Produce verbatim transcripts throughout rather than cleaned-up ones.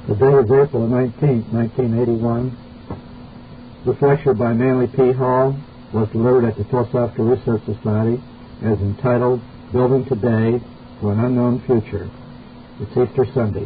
Today is April nineteenth, nineteen eighty-one. This lecture by Manly P. Hall was delivered at the Philosophical Research Society as entitled Building Today for an Unknown Future. It's Easter Sunday.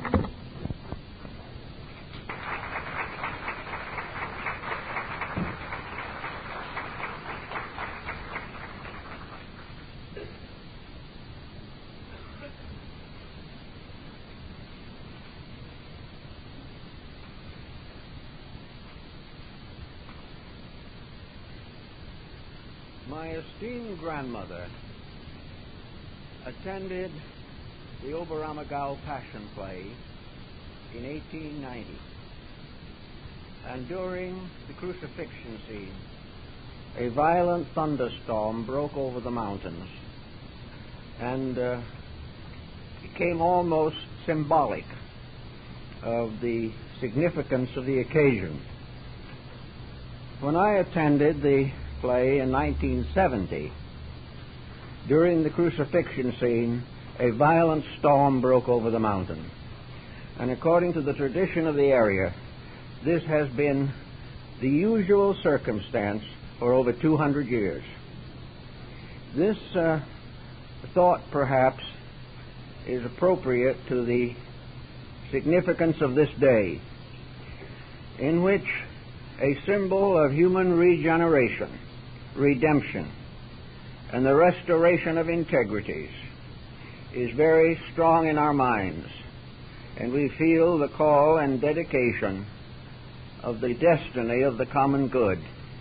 My esteemed grandmother attended the Oberammergau Passion Play in eighteen ninety, and during the crucifixion scene, a violent thunderstorm broke over the mountains and uh, became almost symbolic of the significance of the occasion. When I attended the play in nineteen seventy, during the crucifixion scene, a violent storm broke over the mountain. And according to the tradition of the area, this has been the usual circumstance for over two hundred years. This uh, thought, perhaps, is appropriate to the significance of this day, in which a symbol of human regeneration, redemption, and the restoration of integrities is very strong in our minds, and we feel the call and dedication of the destiny of the common good.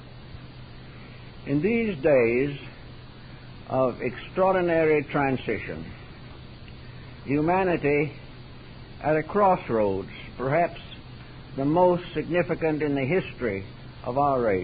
In these days of extraordinary transition, humanity at a crossroads, perhaps the most significant in the history of our race,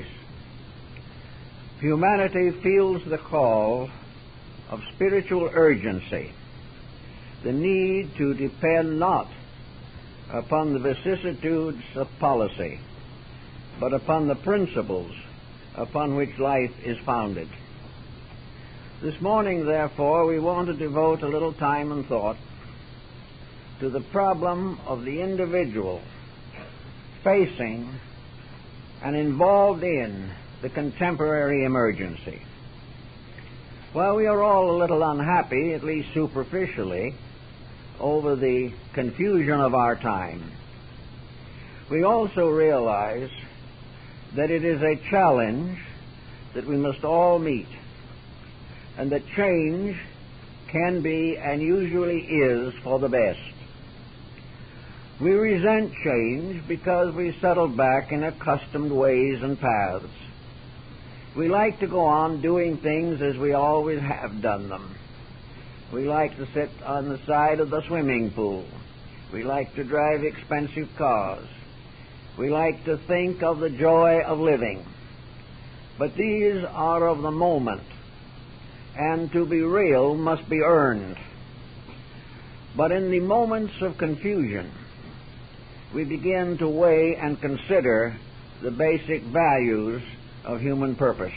humanity feels the call of spiritual urgency, the need to depend not upon the vicissitudes of policy, but upon the principles upon which life is founded. This morning, therefore, we want to devote a little time and thought to the problem of the individual facing and involved in the contemporary emergency. While we are all a little unhappy, at least superficially, over the confusion of our time, we also realize that it is a challenge that we must all meet, and that change can be and usually is for the best. We resent change because we settle back in accustomed ways and paths. We like to go on doing things as we always have done them. We like to sit on the side of the swimming pool. We like to drive expensive cars. We like to think of the joy of living. But these are of the moment, and to be real must be earned. But in the moments of confusion, we begin to weigh and consider the basic values of human purpose.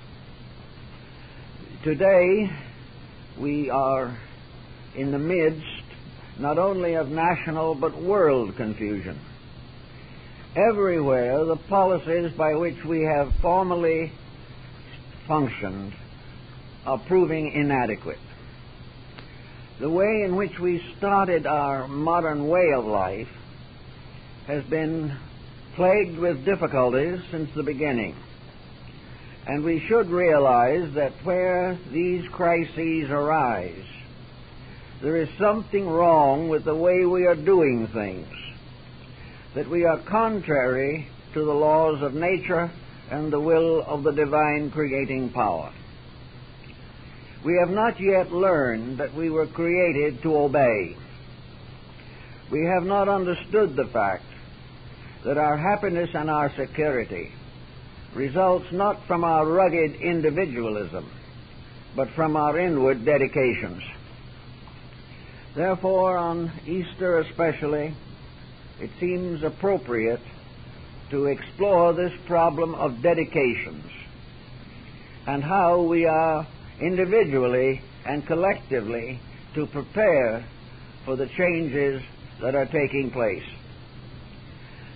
Today, we are in the midst not only of national but world confusion. Everywhere, the policies by which we have formerly functioned are proving inadequate. The way in which we started our modern way of life has been plagued with difficulties since the beginning. And we should realize that where these crises arise, there is something wrong with the way we are doing things, that we are contrary to the laws of nature and the will of the divine creating power. We have not yet learned that we were created to obey. We have not understood the fact that our happiness and our security results not from our rugged individualism, but from our inward dedications. Therefore, on Easter especially, it seems appropriate to explore this problem of dedications and how we are individually and collectively to prepare for the changes that are taking place.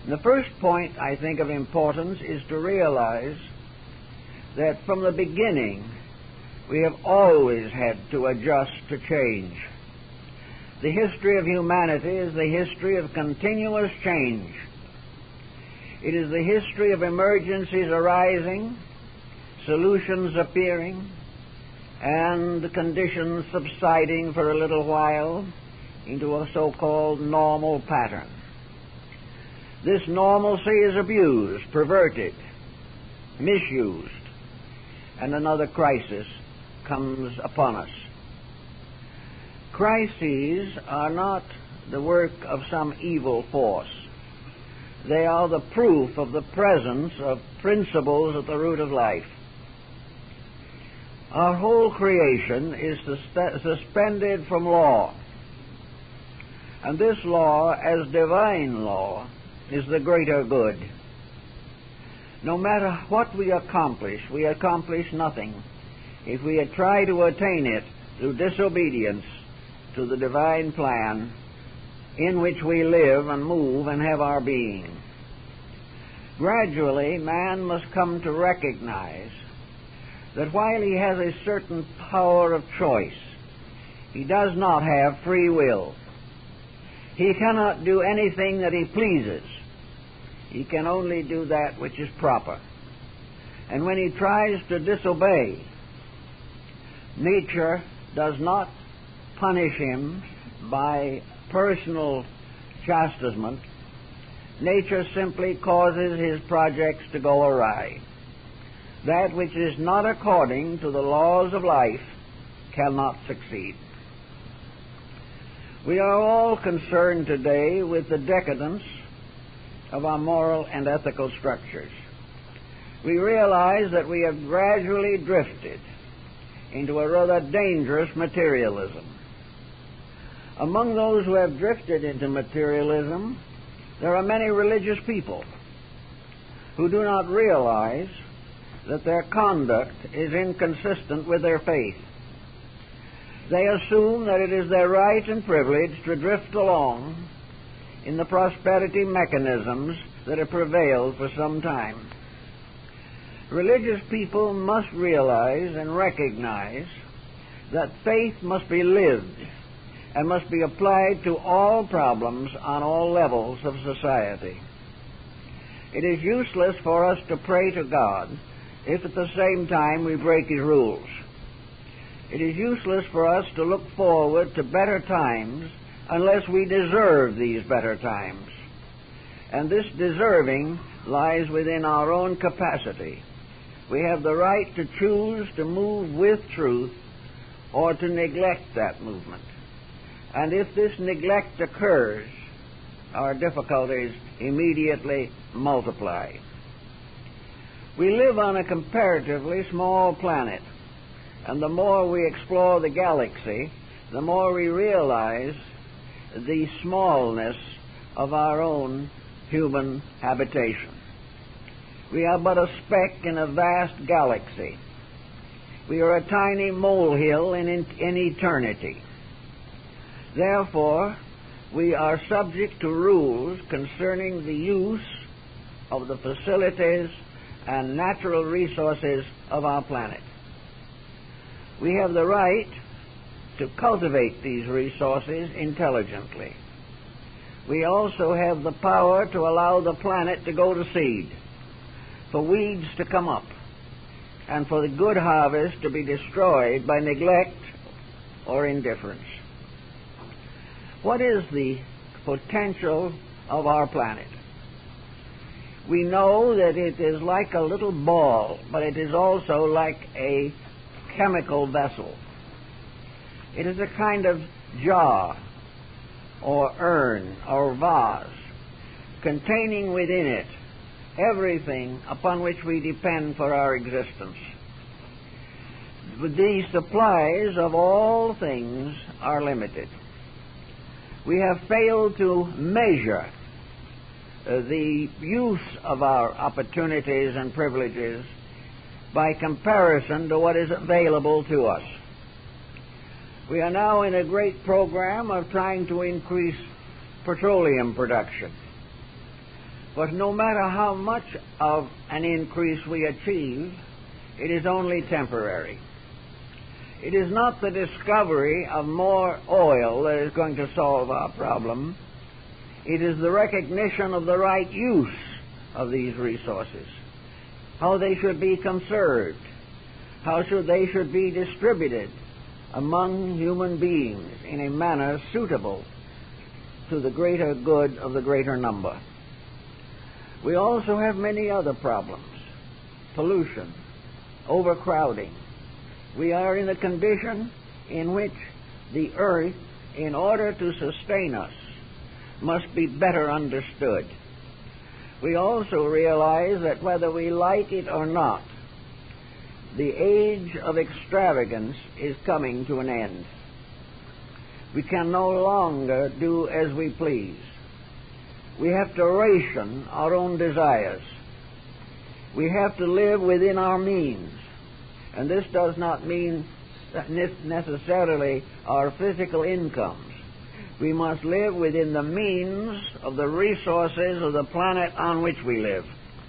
The first point, I think, of importance is to realize that from the beginning we have always had to adjust to change. The history of humanity is the history of continuous change. It is the history of emergencies arising, solutions appearing, and conditions subsiding for a little while into a so-called normal pattern. This normalcy is abused, perverted, misused, and another crisis comes upon us. Crises are not the work of some evil force. They are the proof of the presence of principles at the root of life. Our whole creation is sus- suspended from law, and this law, as divine law, is the greater good. No matter what we accomplish, we accomplish nothing if we try to attain it through disobedience to the divine plan in which we live and move and have our being. Gradually, man must come to recognize that while he has a certain power of choice, he does not have free will. He cannot do anything that he pleases. He can only do that which is proper. And when he tries to disobey, nature does not punish him by personal chastisement. Nature simply causes his projects to go awry. That which is not according to the laws of life cannot succeed. We are all concerned today with the decadence of our moral and ethical structures. We realize that we have gradually drifted into a rather dangerous materialism. Among those who have drifted into materialism, there are many religious people who do not realize that their conduct is inconsistent with their faith. They assume that it is their right and privilege to drift along in the prosperity mechanisms that have prevailed for some time. Religious people must realize and recognize that faith must be lived and must be applied to all problems on all levels of society. It is useless for us to pray to God if at the same time we break His rules. It is useless for us to look forward to better times unless we deserve these better times. And this deserving lies within our own capacity. We have the right to choose to move with truth or to neglect that movement. And if this neglect occurs, our difficulties immediately multiply. We live on a comparatively small planet, and the more we explore the galaxy, the more we realize the smallness of our own human habitation. We are but a speck in a vast galaxy. We are a tiny molehill in, in, in eternity. Therefore, we are subject to rules concerning the use of the facilities and natural resources of our planet. We have the right to cultivate these resources intelligently. We also have the power to allow the planet to go to seed, for weeds to come up, and for the good harvest to be destroyed by neglect or indifference. What is the potential of our planet? We know that it is like a little ball, but it is also like a chemical vessel. It is a kind of jar or urn or vase containing within it everything upon which we depend for our existence. The supplies of all things are limited. We have failed to measure uh, the use of our opportunities and privileges by comparison to what is available to us. We are now in a great program of trying to increase petroleum production. But no matter how much of an increase we achieve, it is only temporary. It is not the discovery of more oil that is going to solve our problem. It is the recognition of the right use of these resources, how they should be conserved, how should they should be distributed among human beings in a manner suitable to the greater good of the greater number. We also have many other problems: pollution, overcrowding. We are in a condition in which the earth, in order to sustain us, must be better understood. We also realize that whether we like it or not, the age of extravagance is coming to an end. We can no longer do as we please. We have to ration our own desires. We have to live within our means. And this does not mean necessarily our physical incomes. We must live within the means of the resources of the planet on which we live.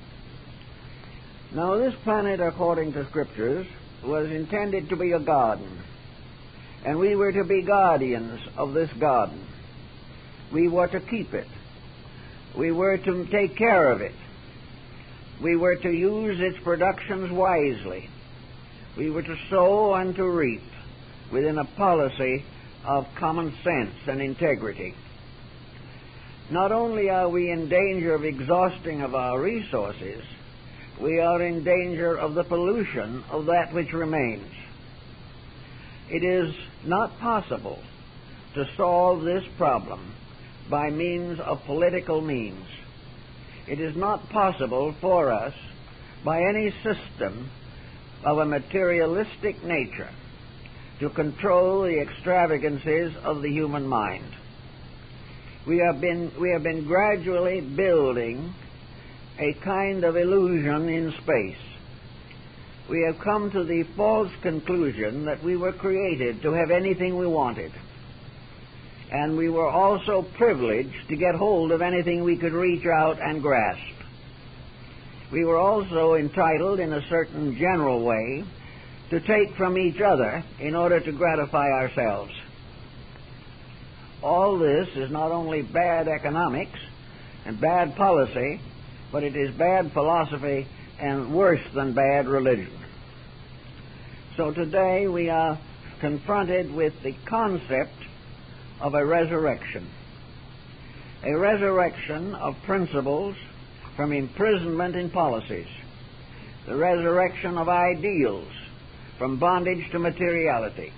Now, this planet, according to Scriptures, was intended to be a garden, and we were to be guardians of this garden. We were to keep it. We were to take care of it. We were to use its productions wisely. We were to sow and to reap within a policy of common sense and integrity. Not only are we in danger of exhausting of our resources, we are in danger of the pollution of that which remains. It is not possible to solve this problem by means of political means. It is not possible for us by any system of a materialistic nature to control the extravagances of the human mind. We have been, we have been gradually building a kind of illusion in space. We have come to the false conclusion that we were created to have anything we wanted. And we were also privileged to get hold of anything we could reach out and grasp. We were also entitled, in a certain general way, to take from each other in order to gratify ourselves. All this is not only bad economics and bad policy, but it is bad philosophy and worse than bad religion. So today we are confronted with the concept of a resurrection. A resurrection of principles from imprisonment in policies. The resurrection of ideals from bondage to materiality.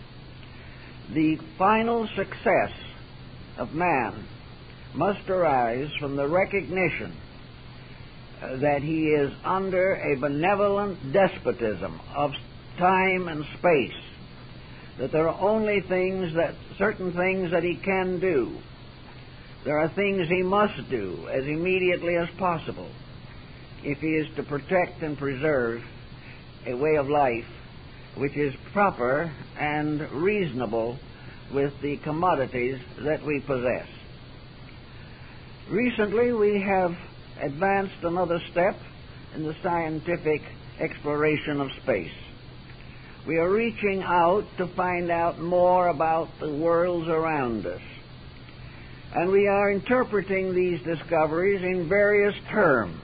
The final success of man must arise from the recognition uh, that he is under a benevolent despotism of time and space, that there are only things that, certain things that he can do. There are things he must do as immediately as possible if he is to protect and preserve a way of life which is proper and reasonable with the commodities that we possess. Recently, we have advanced another step in the scientific exploration of space. We are reaching out to find out more about the worlds around us. And we are interpreting these discoveries in various terms.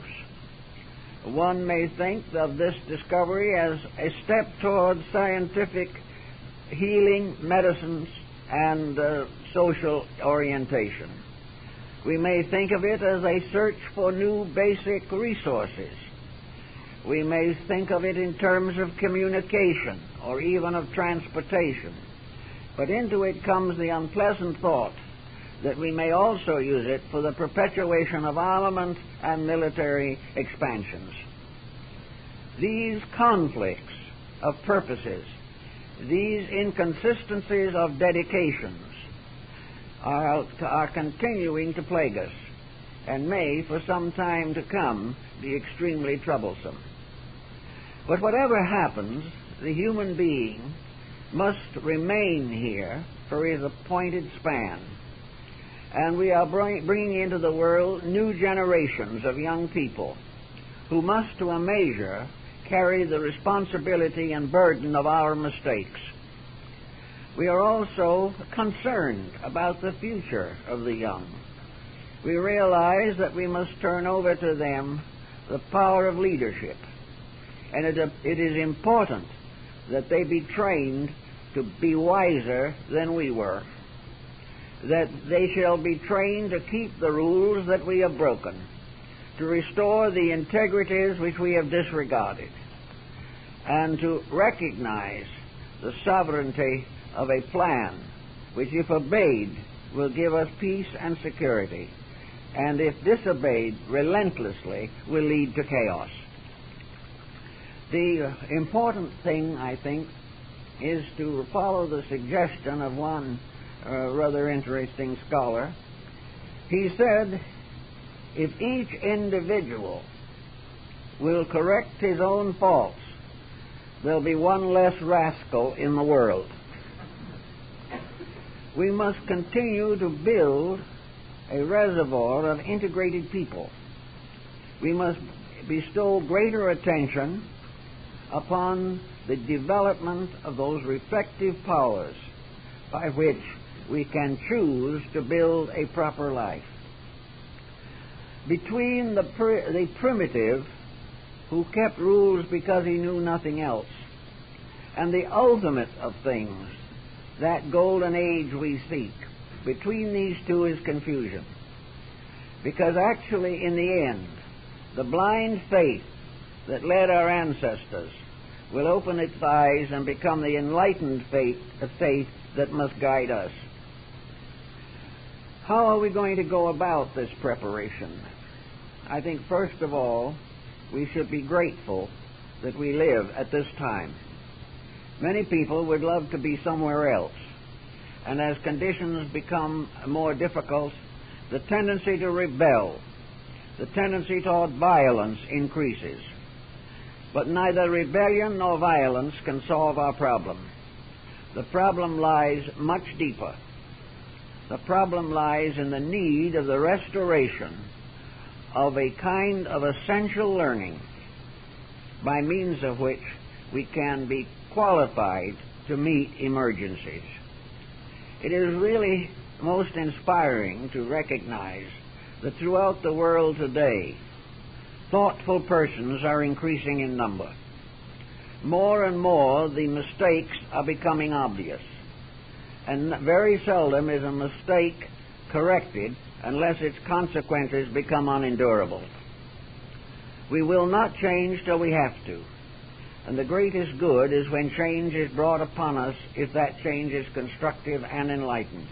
One may think of this discovery as a step towards scientific healing, medicines, and uh, social orientation. We may think of it as a search for new basic resources. We may think of it in terms of communication or even of transportation. But into it comes the unpleasant thought that we may also use it for the perpetuation of armament and military expansions. These conflicts of purposes, these inconsistencies of dedications are, are continuing to plague us and may, for some time to come, be extremely troublesome. But whatever happens, the human being must remain here for his appointed span. and we are bring, bringing into the world new generations of young people who must, to a measure, carry the responsibility and burden of our mistakes. We are also concerned about the future of the young. We realize that we must turn over to them the power of leadership, and it, it is important that they be trained to be wiser than we were, that they shall be trained to keep the rules that we have broken, to restore the integrities which we have disregarded, and to recognize the sovereignty of a plan which, if obeyed, will give us peace and security, and if disobeyed relentlessly, will lead to chaos. The important thing, I think, is to follow the suggestion of one uh, rather interesting scholar. He said, if each individual will correct his own faults, there'll be one less rascal in the world. We must continue to build a reservoir of integrated people. We must bestow greater attention upon the development of those reflective powers by which we can choose to build a proper life. Between the, pr- the primitive, who kept rules because he knew nothing else, and the ultimate of things, that golden age we seek, between these two is confusion. Because actually, in the end, the blind faith that led our ancestors will open its eyes and become the enlightened faith, faith that must guide us. How are we going to go about this preparation? I think, first of all, we should be grateful that we live at this time. Many people would love to be somewhere else, and as conditions become more difficult, the tendency to rebel, the tendency toward violence increases. But neither rebellion nor violence can solve our problem. The problem lies much deeper. The problem lies in the need of the restoration of a kind of essential learning by means of which we can be qualified to meet emergencies. It is really most inspiring to recognize that throughout the world today, thoughtful persons are increasing in number. More and more, the mistakes are becoming obvious, and very seldom is a mistake corrected unless its consequences become unendurable. We will not change till we have to, and the greatest good is when change is brought upon us if that change is constructive and enlightened.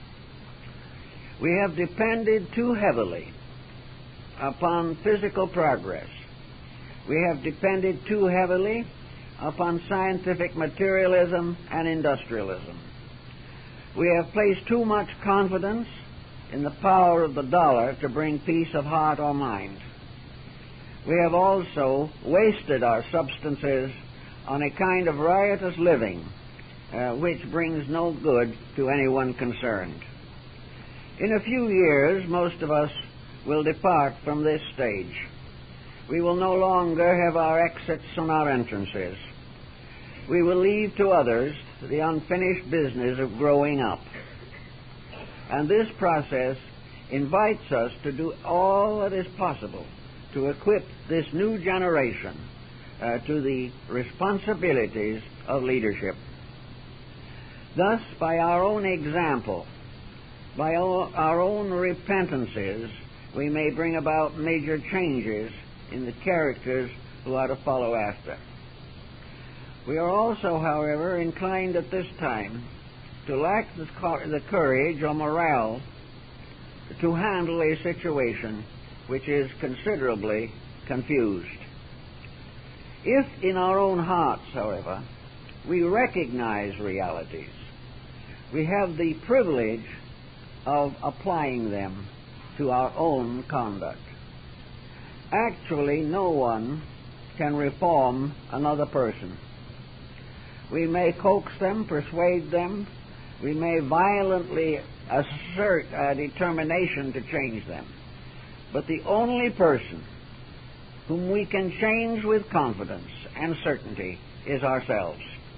We have depended too heavily upon physical progress. We have depended too heavily upon scientific materialism and industrialism. We have placed too much confidence in the power of the dollar to bring peace of heart or mind. We have also wasted our substances on a kind of riotous living uh, which brings no good to anyone concerned. In a few years, most of us will depart from this stage. We will no longer have our exits and our entrances. We will leave to others the unfinished business of growing up. And this process invites us to do all that is possible to equip this new generation uh, to the responsibilities of leadership. Thus, by our own example, by our own repentances, we may bring about major changes in the characters who are to follow after. We are also, however, inclined at this time to lack the, the courage or morale to handle a situation which is considerably confused. If in our own hearts, however, we recognize realities, we have the privilege of applying them to our own conduct. Actually, no one can reform another person. We may coax them, persuade them, We may violently assert a determination to change them. But the only person whom we can change with confidence and certainty is ourselves.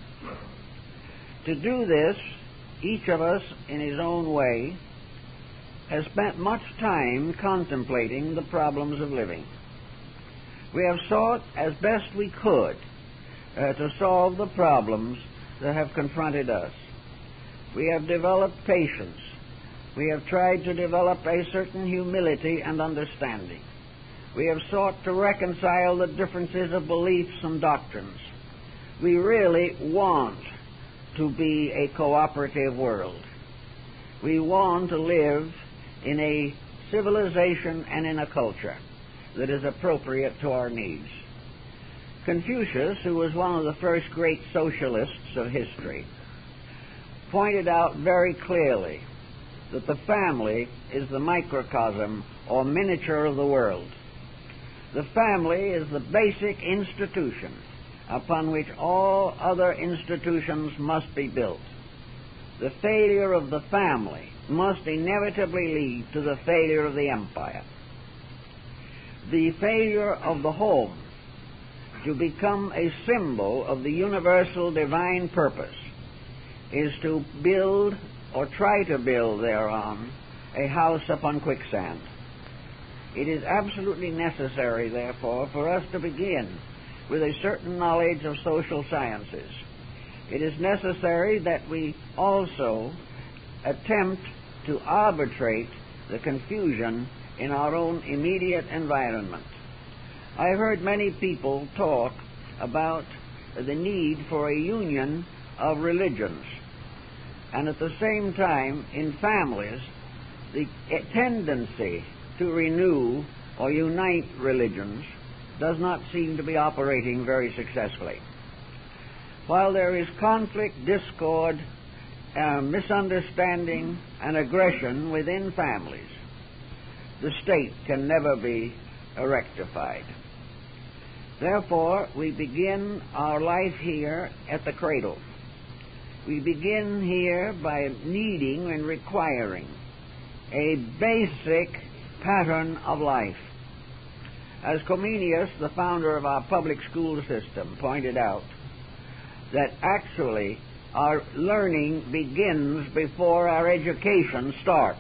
To do this, each of us, in his own way, has spent much time contemplating the problems of living. We have sought as best we could uh, to solve the problems that have confronted us. We have developed patience. We have tried to develop a certain humility and understanding. We have sought to reconcile the differences of beliefs and doctrines. We really want to be a cooperative world. We want to live in a civilization and in a culture that is appropriate to our needs. Confucius, who was one of the first great socialists of history, pointed out very clearly that the family is the microcosm or miniature of the world. The family is the basic institution upon which all other institutions must be built. The failure of the family must inevitably lead to the failure of the empire. The failure of the home to become a symbol of the universal divine purpose is to build or try to build thereon a house upon quicksand. It is absolutely necessary, therefore, for us to begin with a certain knowledge of social sciences. It is necessary that we also attempt to arbitrate the confusion in our own immediate environment. I've heard many people talk about the need for a union of religions, and at the same time, in families, the tendency to renew or unite religions does not seem to be operating very successfully. While there is conflict, discord, uh, misunderstanding, and aggression within families, the state can never be rectified. Therefore, we begin our life here at the cradle. We begin here by needing and requiring a basic pattern of life. As Comenius, the founder of our public school system, pointed out, that actually our learning begins before our education starts.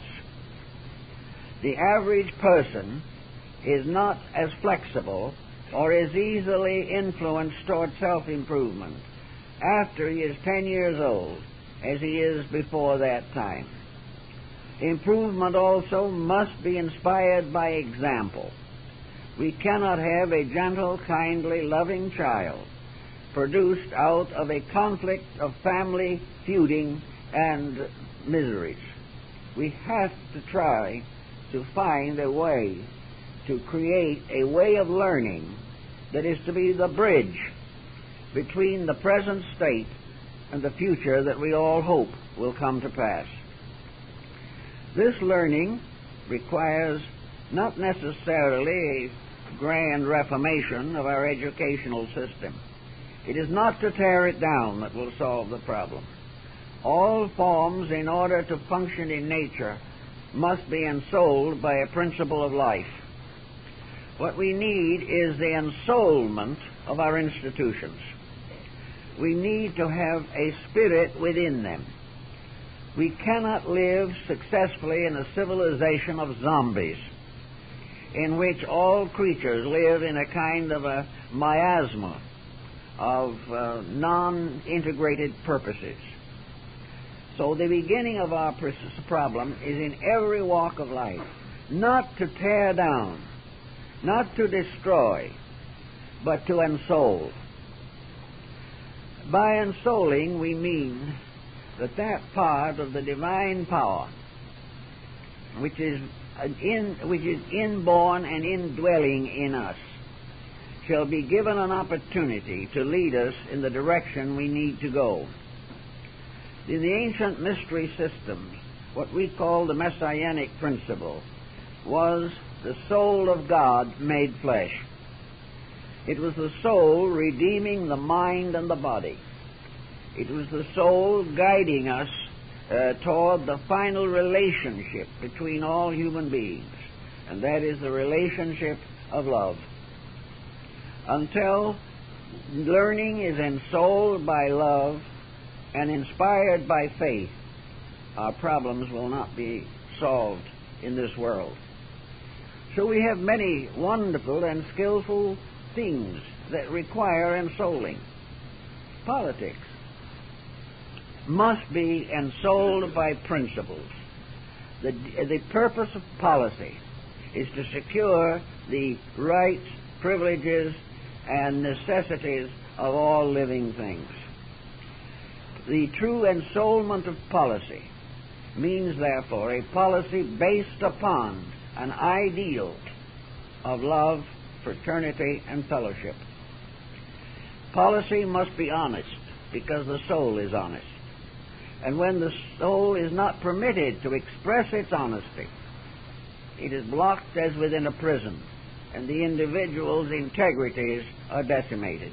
The average person is not as flexible or as easily influenced toward self-improvement after he is ten years old as he is before that time. Improvement also must be inspired by example. We cannot have a gentle, kindly, loving child produced out of a conflict of family feuding and miseries. We have to try to find a way to create a way of learning that is to be the bridge between the present state and the future that we all hope will come to pass. This learning requires not necessarily a grand reformation of our educational system. It is not to tear it down that will solve the problem. All forms, in order to function in nature, must be ensouled by a principle of life. What we need is the ensoulment of our institutions. We need to have a spirit within them. We cannot live successfully in a civilization of zombies, in which all creatures live in a kind of a miasma of uh, non-integrated purposes. So the beginning of our problem is in every walk of life, not to tear down, not to destroy, but to ensoul. By ensouling, we mean that that part of the divine power which is in, which is inborn and indwelling in us shall be given an opportunity to lead us in the direction we need to go. In the ancient mystery systems, what we call the messianic principle was the soul of God made flesh. It was the soul redeeming the mind and the body. It was the soul guiding us uh, toward the final relationship between all human beings, and that is the relationship of love. Until learning is ensouled by love and inspired by faith, our problems will not be solved in this world. So we have many wonderful and skillful things that require ensouling. Politics must be ensouled by principles. The, the purpose of policy is to secure the rights, privileges, and necessities of all living things. The true ensoulement of policy means, therefore, a policy based upon an ideal of love, fraternity, and fellowship. Policy must be honest, because the soul is honest. And when the soul is not permitted to express its honesty, it is blocked as within a prison, and the individual's integrities are decimated.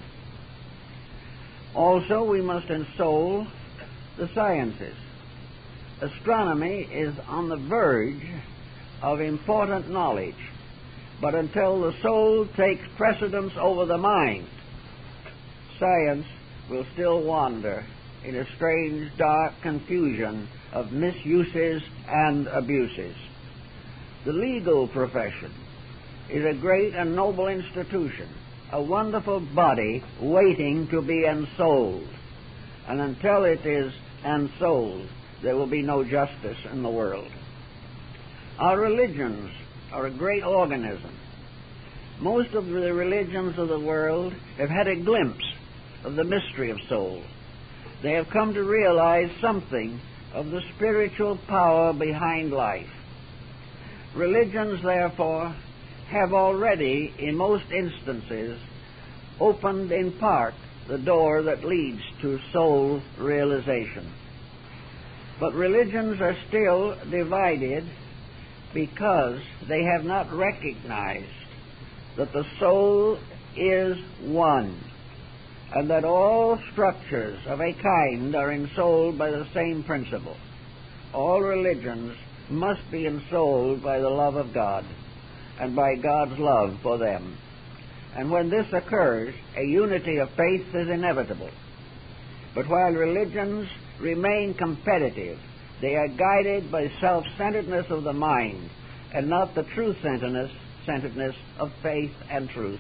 Also, we must ensoul the sciences. Astronomy is on the verge of important knowledge, but until the soul takes precedence over the mind, science will still wander in a strange, dark confusion of misuses and abuses. The legal profession is a great and noble institution, a wonderful body waiting to be ensouled. And until it is ensouled, there will be no justice in the world. Our religions are a great organism. Most of the religions of the world have had a glimpse of the mystery of soul. They have come to realize something of the spiritual power behind life. Religions, therefore, have already, in most instances, opened in part the door that leads to soul realization. But religions are still divided because they have not recognized that the soul is one, and that all structures of a kind are ensouled by the same principle. All religions must be ensouled by the love of God and by God's love for them. And when this occurs, a unity of faith is inevitable. But while religions remain competitive, they are guided by self-centeredness of the mind and not the true-centeredness centeredness of faith and truth.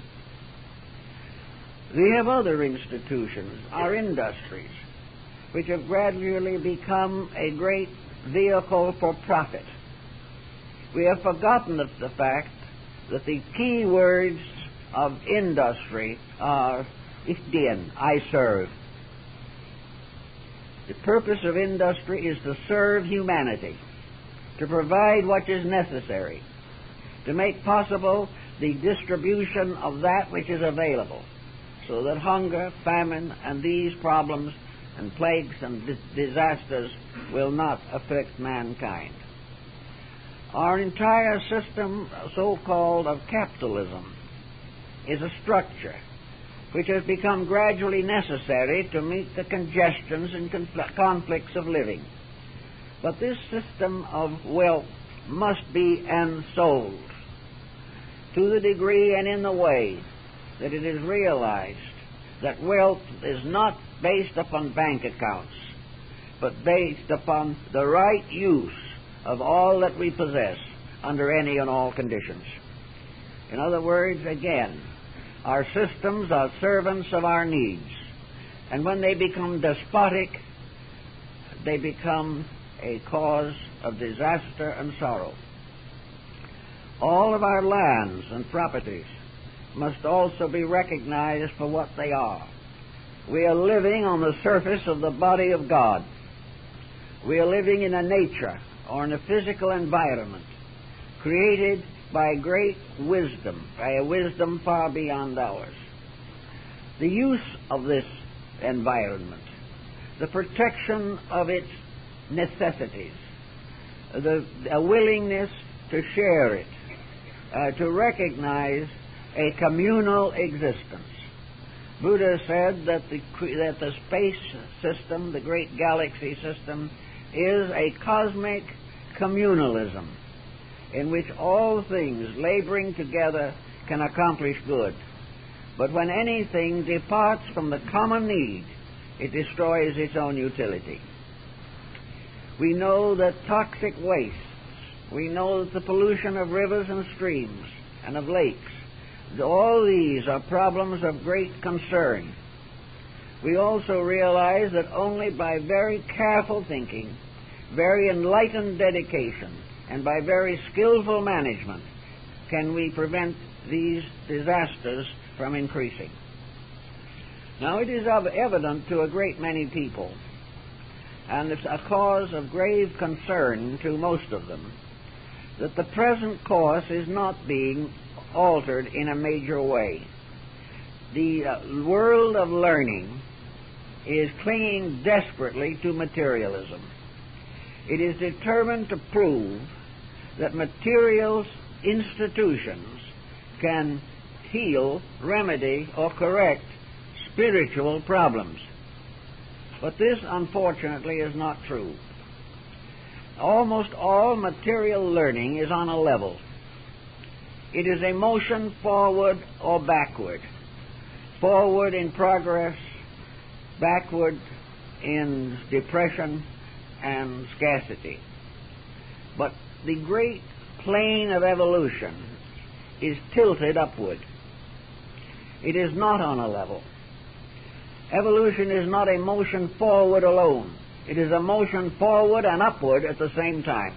We have other institutions, our industries, which have gradually become a great vehicle for profit. We have forgotten the, the fact that the key words of industry are ich dien, I serve. The purpose of industry is to serve humanity, to provide what is necessary, to make possible the distribution of that which is available, so that hunger, famine, and these problems and plagues and dis- disasters will not afflict mankind. Our entire system, so-called of capitalism, is a structure which has become gradually necessary to meet the congestions and confl- conflicts of living. But this system of wealth must be ensouled to the degree and in the way that it is realized that wealth is not based upon bank accounts, but based upon the right use of all that we possess under any and all conditions. In other words, again, our systems are servants of our needs, and when they become despotic, they become a cause of disaster and sorrow. All of our lands and properties must also be recognized for what they are. We are living on the surface of the body of God. We are living in a nature or in a physical environment created by great wisdom, by a wisdom far beyond ours. The use of this environment, the protection of its necessities, the a willingness to share it, uh, to recognize a communal existence. Buddha said that the that the space system, the great galaxy system, is a cosmic communalism in which all things laboring together can accomplish good. But when anything departs from the common need, it destroys its own utility. We know that toxic wastes, we know that the pollution of rivers and streams and of lakes, all these are problems of great concern. We also realize that only by very careful thinking, very enlightened dedication, and by very skillful management can we prevent these disasters from increasing. Now, it is evident to a great many people, and it's a cause of grave concern to most of them, that the present course is not being altered in a major way. The uh, world of learning is clinging desperately to materialism. It is determined to prove that material institutions can heal, remedy, or correct spiritual problems. But this, unfortunately, is not true. Almost all material learning is on a level. It is a motion forward or backward. Forward in progress, backward in depression and scarcity. But the great plane of evolution is tilted upward. It is not on a level. Evolution is not a motion forward alone. It is a motion forward and upward at the same time.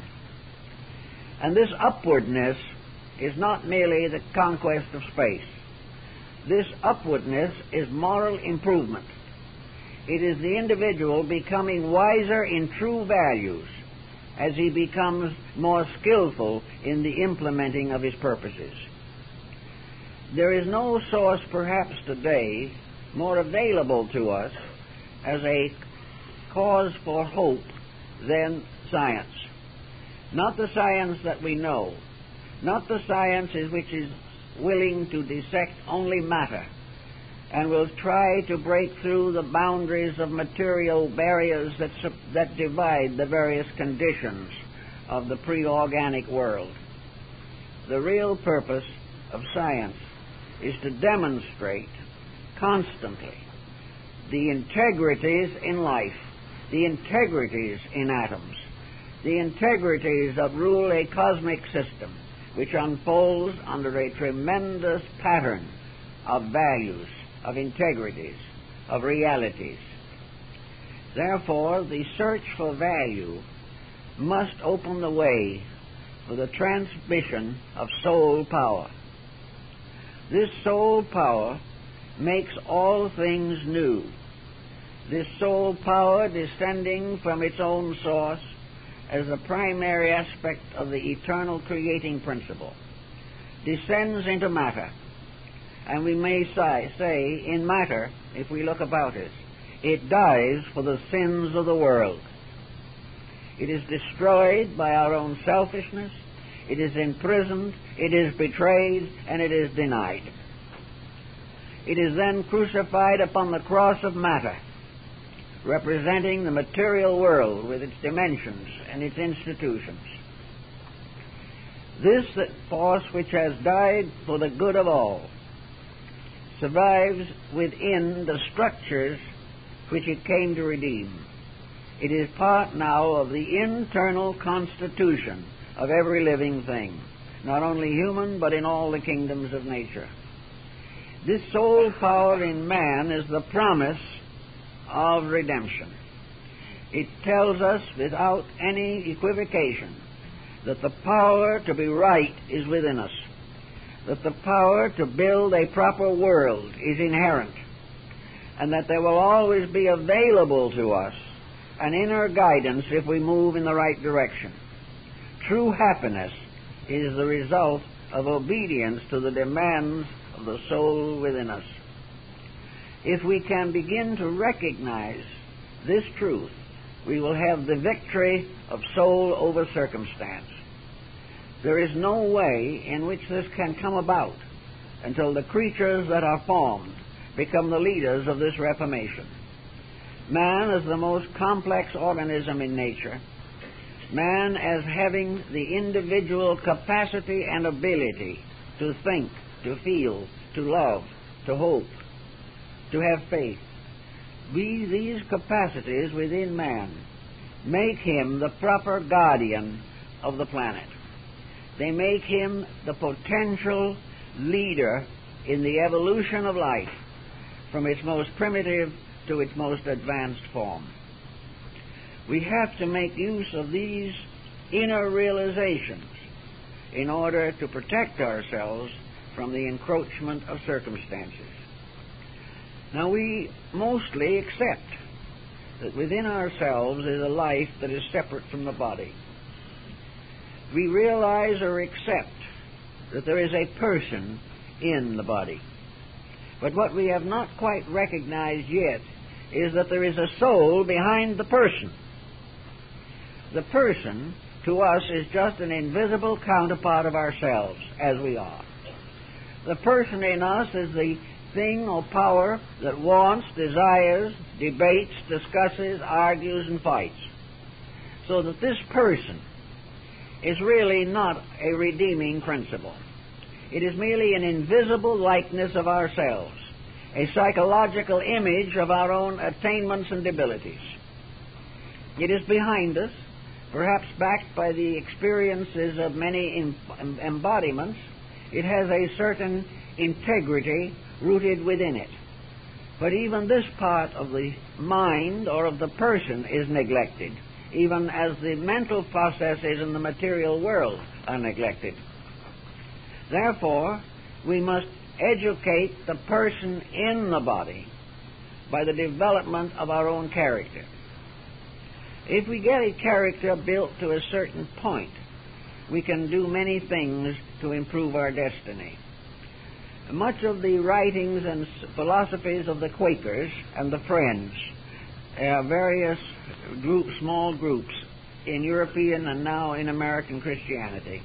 And this upwardness is not merely the conquest of space. This upwardness is moral improvement. It is the individual becoming wiser in true values as he becomes more skillful in the implementing of his purposes. There is no source perhaps today more available to us as a cause for hope than science. Not the science that we know, not the science which is willing to dissect only matter and will try to break through the boundaries of material barriers that, that divide the various conditions of the pre-organic world. The real purpose of science is to demonstrate constantly the integrities in life, the integrities in atoms, the integrities that rule a cosmic system which unfolds under a tremendous pattern of values, of integrities, of realities. Therefore, the search for value must open the way for the transmission of soul power. This soul power makes all things new. This soul power, descending from its own source as a primary aspect of the eternal creating principle, descends into matter. And we may say, say, in matter, if we look about it, it dies for the sins of the world. It is destroyed by our own selfishness, it is imprisoned, it is betrayed, and it is denied. It is then crucified upon the cross of matter, representing the material world with its dimensions and its institutions. This force which has died for the good of all survives within the structures which it came to redeem. It is part now of the internal constitution of every living thing, not only human, but in all the kingdoms of nature. This soul power in man is the promise of redemption. It tells us without any equivocation that the power to be right is within us, that the power to build a proper world is inherent, and that there will always be available to us an inner guidance if we move in the right direction. True happiness is the result of obedience to the demands of the soul within us. If we can begin to recognize this truth, we will have the victory of soul over circumstance. There is no way in which this can come about until the creatures that are formed become the leaders of this reformation. Man is the most complex organism in nature, man as having the individual capacity and ability to think, to feel, to love, to hope, to have faith. We, these capacities within man make him the proper guardian of the planet. They make him the potential leader in the evolution of life from its most primitive to its most advanced form. We have to make use of these inner realizations in order to protect ourselves from the encroachment of circumstances. Now, we mostly accept that within ourselves is a life that is separate from the body. We realize or accept that there is a person in the body. But what we have not quite recognized yet is that there is a soul behind the person. The person, to us, is just an invisible counterpart of ourselves, as we are. The person in us is the thing or power that wants, desires, debates, discusses, argues, and fights. So that this person is really not a redeeming principle. It is merely an invisible likeness of ourselves, a psychological image of our own attainments and abilities. It is behind us, perhaps backed by the experiences of many em- embodiments. It has a certain integrity rooted within it. But even this part of the mind or of the person is neglected, even as the mental processes in the material world are neglected. Therefore, we must educate the person in the body by the development of our own character. If we get a character built to a certain point, we can do many things to improve our destiny. Much of the writings and philosophies of the Quakers and the Friends, uh, various groups, small groups in European and now in American Christianity,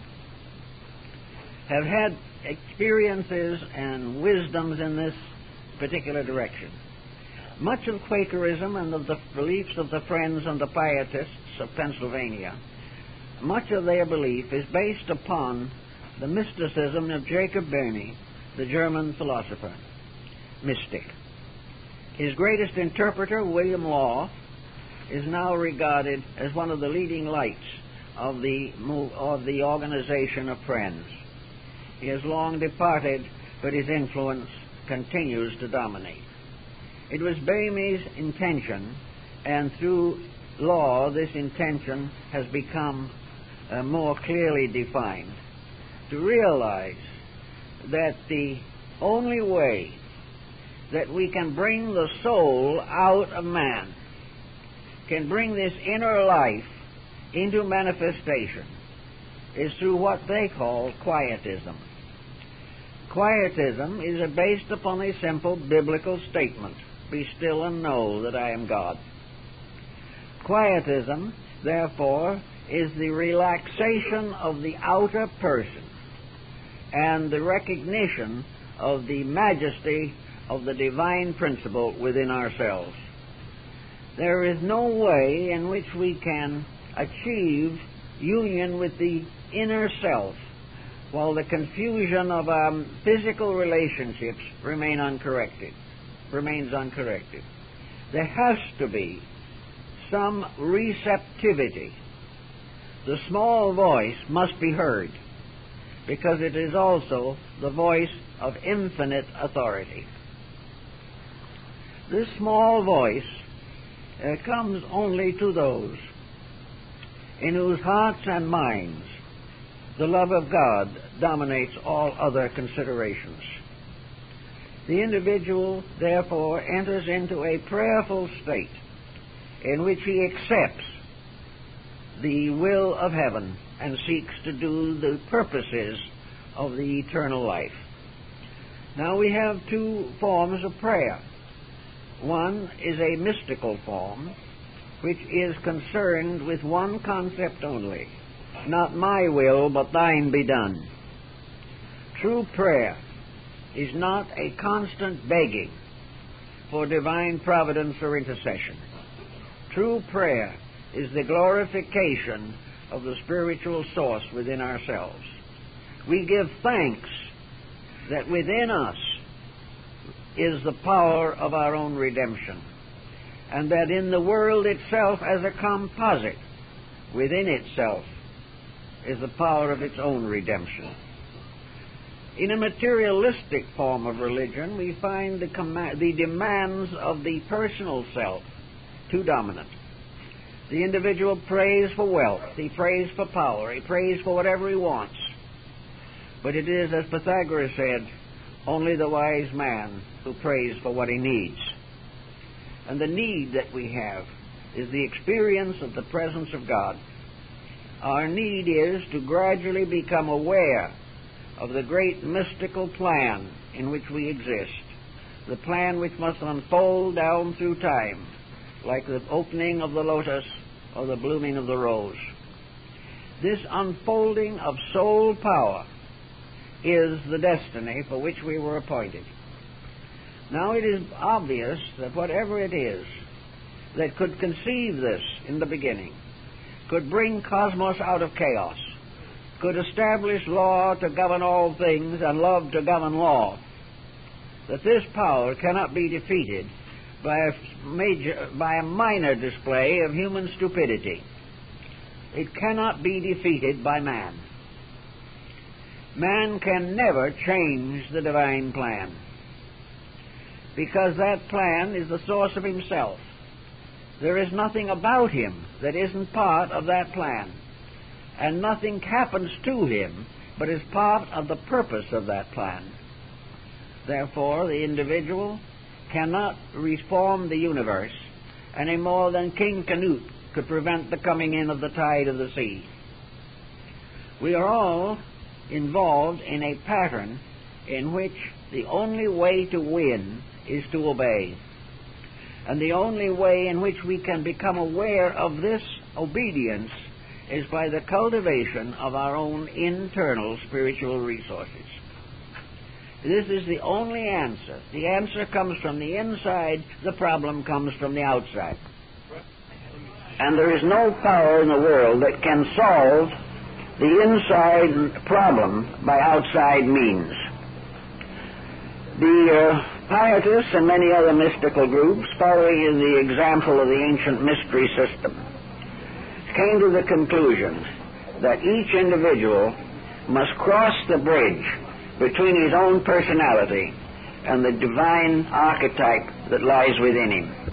have had experiences and wisdoms in this particular direction. Much of Quakerism and of the beliefs of the Friends and the Pietists of Pennsylvania, much of their belief is based upon the mysticism of Jacob Berney, the German philosopher, mystic. His greatest interpreter, William Law, is now regarded as one of the leading lights of the, of the organization of Friends. He has long departed, but his influence continues to dominate. It was Berney's intention, and through Law this intention has become uh, more clearly defined, to realize that the only way that we can bring the soul out of man, can bring this inner life into manifestation, is through what they call quietism. Quietism is based upon a simple biblical statement, "Be still and know that I am God." Quietism, therefore, is the relaxation of the outer person and the recognition of the majesty of the divine principle within ourselves. There is no way in which we can achieve union with the inner self while the confusion of our physical relationships remain uncorrected, remains uncorrected. There has to be some receptivity. The small voice must be heard, because it is also the voice of infinite authority. This small voice uh, comes only to those in whose hearts and minds the love of God dominates all other considerations. The individual, therefore, enters into a prayerful state in which he accepts the will of heaven and seeks to do the purposes of the eternal life. Now we have two forms of prayer. One is a mystical form, which is concerned with one concept only: not my will, but thine be done. True prayer is not a constant begging for divine providence or intercession. True prayer is the glorification of the spiritual source within ourselves. We give thanks that within us is the power of our own redemption, and that in the world itself as a composite, within itself, is the power of its own redemption. In a materialistic form of religion, we find the, com- the demands of the personal self too dominant. The individual prays for wealth, he prays for power, he prays for whatever he wants. But it is, as Pythagoras said, only the wise man who prays for what he needs. And the need that we have is the experience of the presence of God. Our need is to gradually become aware of the great mystical plan in which we exist, the plan which must unfold down through time, like the opening of the lotus or the blooming of the rose. This unfolding of soul power is the destiny for which we were appointed. Now it is obvious that whatever it is that could conceive this in the beginning, could bring cosmos out of chaos, could establish law to govern all things and love to govern law, that this power cannot be defeated by a major, by a minor display of human stupidity. It cannot be defeated by man. Man can never change the divine plan, because that plan is the source of himself. There is nothing about him that isn't part of that plan, and nothing happens to him but is part of the purpose of that plan. Therefore, the individual cannot reform the universe any more than King Canute could prevent the coming in of the tide of the sea. We are all involved in a pattern in which the only way to win is to obey. And the only way in which we can become aware of this obedience is by the cultivation of our own internal spiritual resources. This is the only answer. The answer comes from the inside, the problem comes from the outside. And there is no power in the world that can solve the inside problem by outside means. The uh, Pietists and many other mystical groups, following in the example of the ancient mystery system, came to the conclusion that each individual must cross the bridge between his own personality and the divine archetype that lies within him.